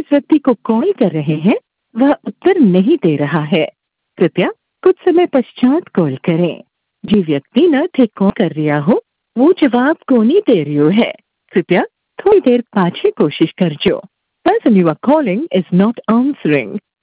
जिस व्यक्ति को कॉल कर रहे हैं वह उत्तर नहीं दे रहा है। कृपया कुछ समय पश्चात कॉल करें। જે વ્યક્તિને તે કોલ કરી રહ્યા હો वो જવાબ કોની દે રહ્યો है। कृपया थोड़ी देर पाछे कोशिश करजो। Person you are calling is not answering.